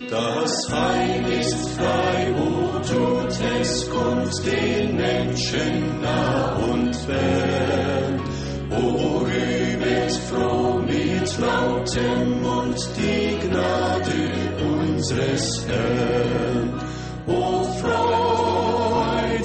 Das Heil ist frei, wo tut es, kommt den Menschen nah und fern. O rühmet froh mit lautem Mund die Gnade unseres Herrn. O Freud,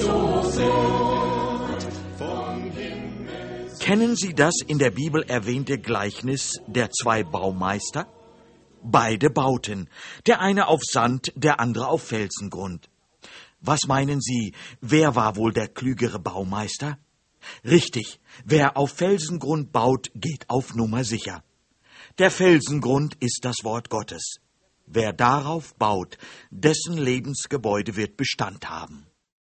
vom Himmel. Kennen Sie das in der Bibel erwähnte Gleichnis der zwei Baumeister? Beide bauten, der eine auf Sand, der andere auf Felsengrund. Was meinen Sie, wer war wohl der klügere Baumeister? Richtig, wer auf Felsengrund baut, geht auf Nummer sicher. Der Felsengrund ist das Wort Gottes. Wer darauf baut, dessen Lebensgebäude wird Bestand haben.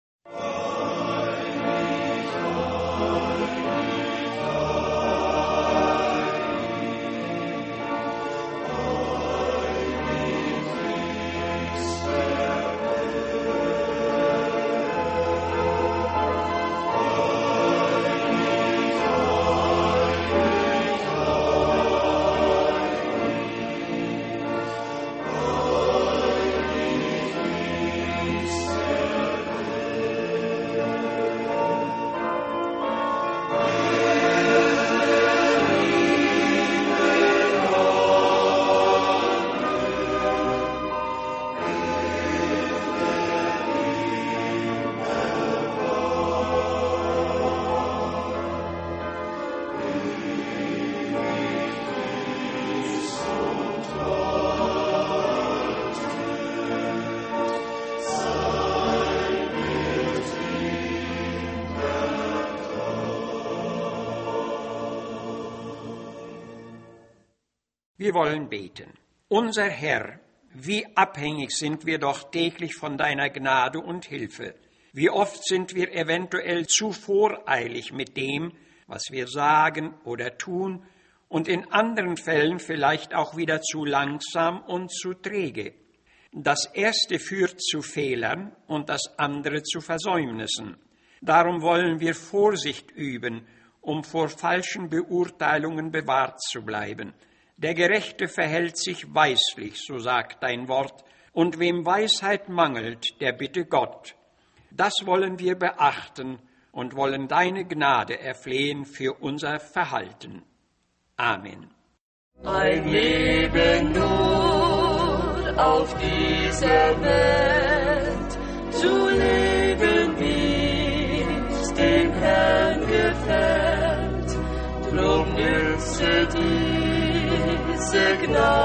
Wir wollen beten. Unser Herr, wie abhängig sind wir doch täglich von deiner Gnade und Hilfe. Wie oft sind wir eventuell zu voreilig mit dem, was wir sagen oder tun, und in anderen Fällen vielleicht auch wieder zu langsam und zu träge. Das erste führt zu Fehlern und das andere zu Versäumnissen. Darum wollen wir Vorsicht üben, um vor falschen Beurteilungen bewahrt zu bleiben. Der Gerechte verhält sich weislich, so sagt dein Wort, und wem Weisheit mangelt, der bitte Gott. Das wollen wir beachten und wollen deine Gnade erflehen für unser Verhalten. Amen. Ein Leben nur auf dieser Welt zu leben, wie es dem Herrn gefällt, drum nütze diese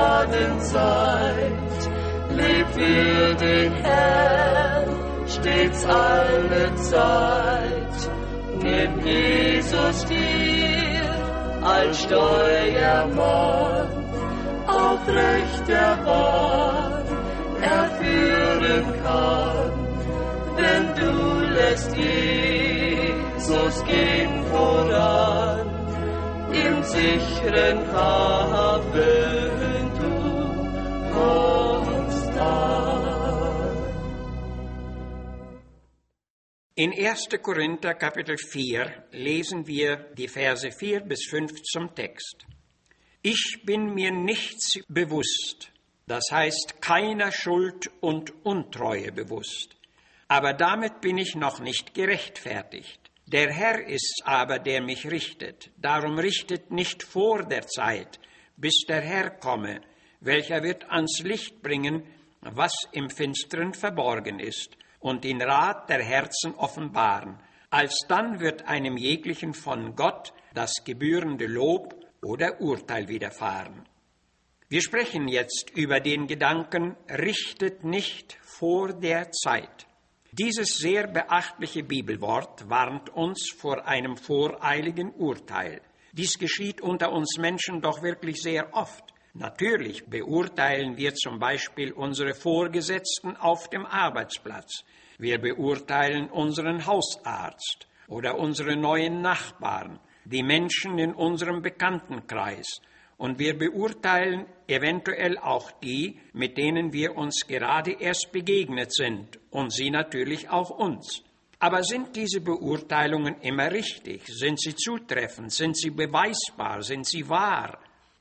Gnadenzeit, leb für den Herrn stets alle Zeit, nimm Jesus dir als Steuermann auf rechter Bahn erführen kann, denn du lässt Jesus gehen voran, im sicheren Hafen du kommst an. In 1. Korinther Kapitel 4 lesen wir die Verse 4 bis 5 zum Text. Ich bin mir nichts bewusst, das heißt keiner Schuld und Untreue bewusst, aber damit bin ich noch nicht gerechtfertigt. Der Herr ist's aber, der mich richtet. Darum richtet nicht vor der Zeit, bis der Herr komme, welcher wird ans Licht bringen, was im Finstern verborgen ist, und den Rat der Herzen offenbaren. Alsdann wird einem jeglichen von Gott das gebührende Lob oder Urteil widerfahren. Wir sprechen jetzt über den Gedanken, richtet nicht vor der Zeit. Dieses sehr beachtliche Bibelwort warnt uns vor einem voreiligen Urteil. Dies geschieht unter uns Menschen doch wirklich sehr oft. Natürlich beurteilen wir zum Beispiel unsere Vorgesetzten auf dem Arbeitsplatz. Wir beurteilen unseren Hausarzt oder unsere neuen Nachbarn, die Menschen in unserem Bekanntenkreis. Und wir beurteilen eventuell auch die, mit denen wir uns gerade erst begegnet sind, und sie natürlich auch uns. Aber sind diese Beurteilungen immer richtig? Sind sie zutreffend? Sind sie beweisbar? Sind sie wahr?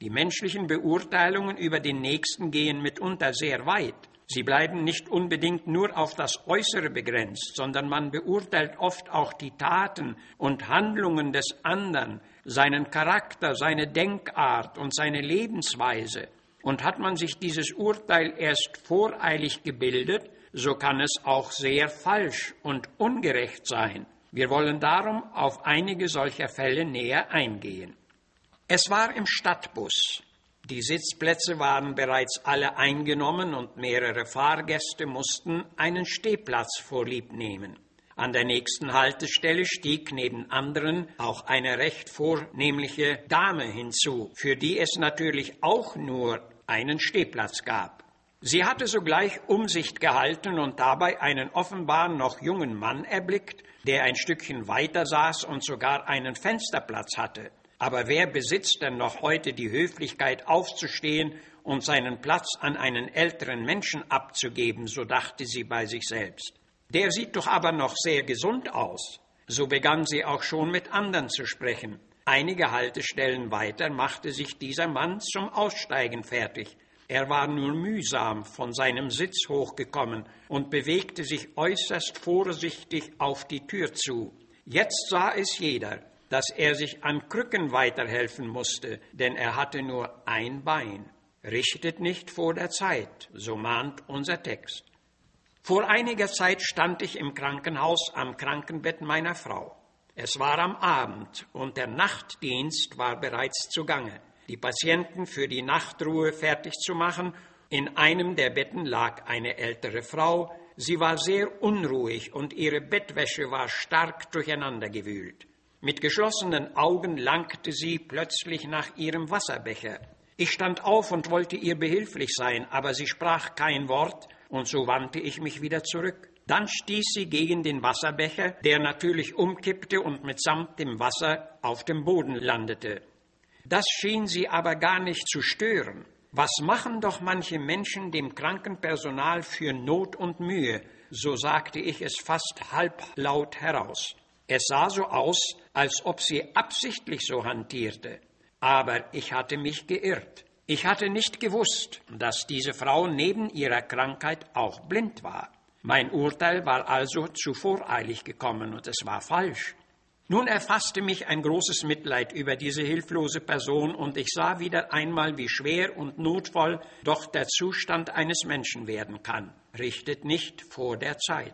Die menschlichen Beurteilungen über den Nächsten gehen mitunter sehr weit. Sie bleiben nicht unbedingt nur auf das Äußere begrenzt, sondern man beurteilt oft auch die Taten und Handlungen des anderen, seinen Charakter, seine Denkart und seine Lebensweise. Und hat man sich dieses Urteil erst voreilig gebildet, so kann es auch sehr falsch und ungerecht sein. Wir wollen darum auf einige solcher Fälle näher eingehen. Es war im Stadtbus. Die Sitzplätze waren bereits alle eingenommen und mehrere Fahrgäste mussten einen Stehplatz vorlieb nehmen. An der nächsten Haltestelle stieg neben anderen auch eine recht vornehmliche Dame hinzu, für die es natürlich auch nur einen Stehplatz gab. Sie hatte sogleich Umsicht gehalten und dabei einen offenbar noch jungen Mann erblickt, der ein Stückchen weiter saß und sogar einen Fensterplatz hatte. Aber wer besitzt denn noch heute die Höflichkeit aufzustehen und seinen Platz an einen älteren Menschen abzugeben, so dachte sie bei sich selbst. Der sieht doch aber noch sehr gesund aus. So begann sie auch schon mit anderen zu sprechen. Einige Haltestellen weiter machte sich dieser Mann zum Aussteigen fertig. Er war nur mühsam von seinem Sitz hochgekommen und bewegte sich äußerst vorsichtig auf die Tür zu. Jetzt sah es jeder, dass er sich an Krücken weiterhelfen musste, denn er hatte nur ein Bein. Richtet nicht vor der Zeit, so mahnt unser Text. Vor einiger Zeit stand ich im Krankenhaus am Krankenbett meiner Frau. Es war am Abend und der Nachtdienst war bereits zugange, die Patienten für die Nachtruhe fertig zu machen. In einem der Betten lag eine ältere Frau. Sie war sehr unruhig und ihre Bettwäsche war stark durcheinandergewühlt. Mit geschlossenen Augen langte sie plötzlich nach ihrem Wasserbecher. Ich stand auf und wollte ihr behilflich sein, aber sie sprach kein Wort, und so wandte ich mich wieder zurück. Dann stieß sie gegen den Wasserbecher, der natürlich umkippte und mitsamt dem Wasser auf dem Boden landete. Das schien sie aber gar nicht zu stören. Was machen doch manche Menschen dem Krankenpersonal für Not und Mühe, so sagte ich es fast halblaut heraus. Es sah so aus, als ob sie absichtlich so hantierte. Aber ich hatte mich geirrt. Ich hatte nicht gewusst, dass diese Frau neben ihrer Krankheit auch blind war. Mein Urteil war also zu voreilig gekommen und es war falsch. Nun erfasste mich ein großes Mitleid über diese hilflose Person und ich sah wieder einmal, wie schwer und notvoll doch der Zustand eines Menschen werden kann. Richtet nicht vor der Zeit.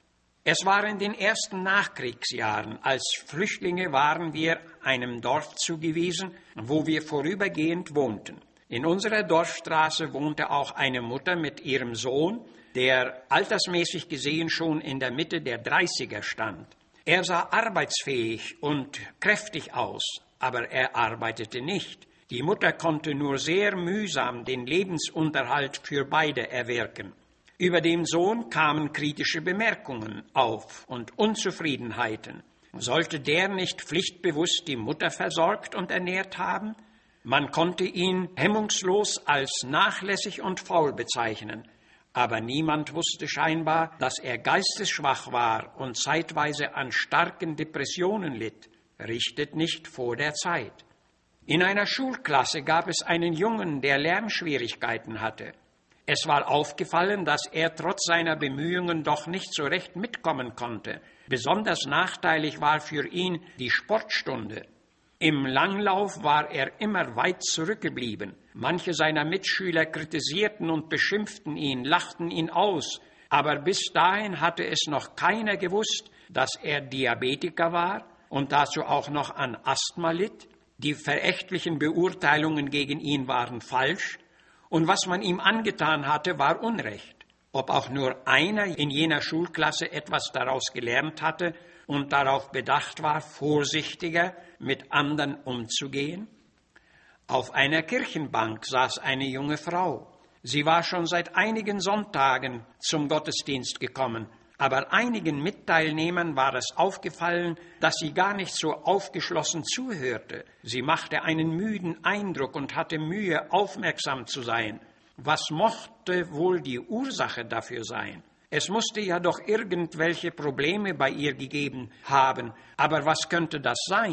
Es war in den ersten Nachkriegsjahren. Als Flüchtlinge waren wir einem Dorf zugewiesen, wo wir vorübergehend wohnten. In unserer Dorfstraße wohnte auch eine Mutter mit ihrem Sohn, der altersmäßig gesehen schon in der Mitte der 30er stand. Er sah arbeitsfähig und kräftig aus, aber er arbeitete nicht. Die Mutter konnte nur sehr mühsam den Lebensunterhalt für beide erwirken. Über den Sohn kamen kritische Bemerkungen auf und Unzufriedenheiten. Sollte der nicht pflichtbewusst die Mutter versorgt und ernährt haben? Man konnte ihn hemmungslos als nachlässig und faul bezeichnen. Aber niemand wusste scheinbar, dass er geistesschwach war und zeitweise an starken Depressionen litt. Richtet nicht vor der Zeit. In einer Schulklasse gab es einen Jungen, der Lernschwierigkeiten hatte. Es war aufgefallen, dass er trotz seiner Bemühungen doch nicht so recht mitkommen konnte. Besonders nachteilig war für ihn die Sportstunde. Im Langlauf war er immer weit zurückgeblieben. Manche seiner Mitschüler kritisierten und beschimpften ihn, lachten ihn aus. Aber bis dahin hatte es noch keiner gewusst, dass er Diabetiker war und dazu auch noch an Asthma litt. Die verächtlichen Beurteilungen gegen ihn waren falsch. Und was man ihm angetan hatte, war Unrecht. Ob auch nur einer in jener Schulklasse etwas daraus gelernt hatte und darauf bedacht war, vorsichtiger mit anderen umzugehen? Auf einer Kirchenbank saß eine junge Frau. Sie war schon seit einigen Sonntagen zum Gottesdienst gekommen, aber einigen Mitteilnehmern war es aufgefallen, dass sie gar nicht so aufgeschlossen zuhörte. Sie machte einen müden Eindruck und hatte Mühe, aufmerksam zu sein. Was mochte wohl die Ursache dafür sein? Es musste ja doch irgendwelche Probleme bei ihr gegeben haben, aber was könnte das sein?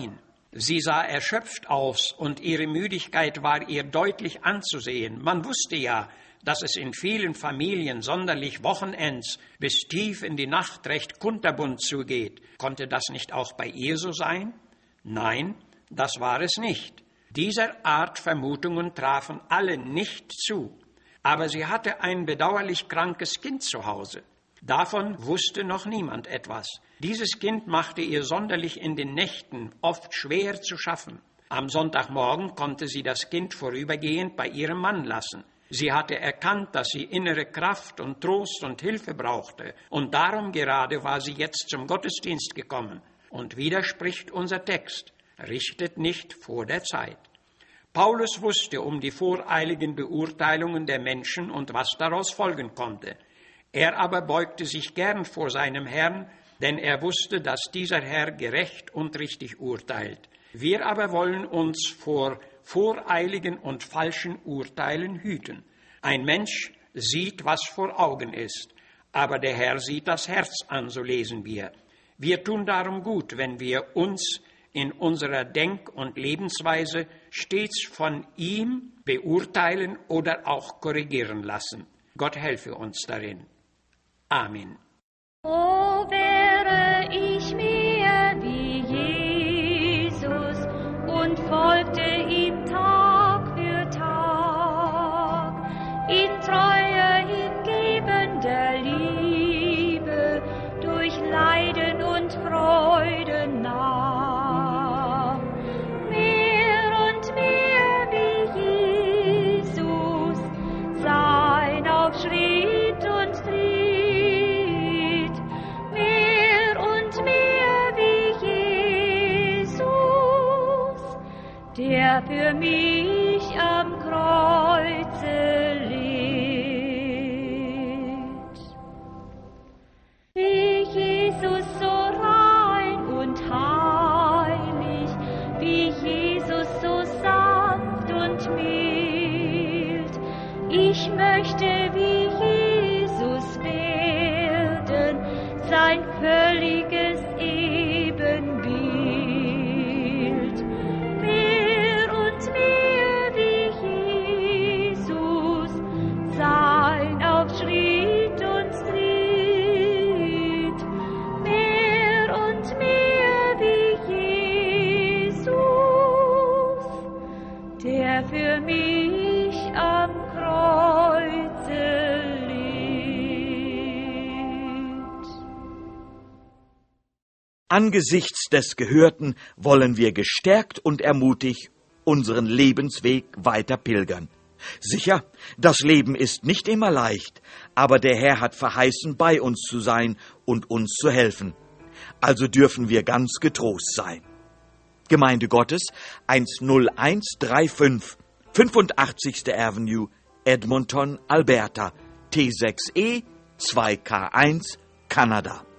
Sie sah erschöpft aus und ihre Müdigkeit war ihr deutlich anzusehen. Man wusste ja, dass es in vielen Familien sonderlich Wochenends bis tief in die Nacht recht kunterbunt zugeht. Konnte das nicht auch bei ihr so sein? Nein, das war es nicht. Dieser Art Vermutungen trafen alle nicht zu. Aber sie hatte ein bedauerlich krankes Kind zu Hause. Davon wusste noch niemand etwas. Dieses Kind machte ihr sonderlich in den Nächten oft schwer zu schaffen. Am Sonntagmorgen konnte sie das Kind vorübergehend bei ihrem Mann lassen. Sie hatte erkannt, dass sie innere Kraft und Trost und Hilfe brauchte. Und darum gerade war sie jetzt zum Gottesdienst gekommen. Und wieder spricht unser Text: Richtet nicht vor der Zeit. Paulus wusste um die voreiligen Beurteilungen der Menschen und was daraus folgen konnte. Er aber beugte sich gern vor seinem Herrn, denn er wusste, dass dieser Herr gerecht und richtig urteilt. Wir aber wollen uns vor voreiligen und falschen Urteilen hüten. Ein Mensch sieht, was vor Augen ist, aber der Herr sieht das Herz an, so lesen wir. Wir tun darum gut, wenn wir uns in unserer Denk- und Lebensweise stets von ihm beurteilen oder auch korrigieren lassen. Gott helfe uns darin. Amen. O wäre ich mir wie Jesus und folgte ihm Tag für Tag, in Treue hingebender Liebe, durch Leiden und Freuden nah. Mehr und mehr wie Jesus, sein auf Schritt und Tritt, der für mich am Kreuze litt. Wie Jesus so rein und heilig, wie Jesus so sanft und mild, ich möchte wie Jesus werden, sein völliges Ebenbild. Sein auf Schritt und Tritt, mehr und mehr wie Jesus, der für mich am Kreuze litt. Angesichts des Gehörten wollen wir gestärkt und ermutigt unseren Lebensweg weiter pilgern. Sicher, das Leben ist nicht immer leicht, aber der Herr hat verheißen, bei uns zu sein und uns zu helfen. Also dürfen wir ganz getrost sein. Gemeinde Gottes 10135, 85. Avenue, Edmonton, Alberta, T6E 2K1, Kanada.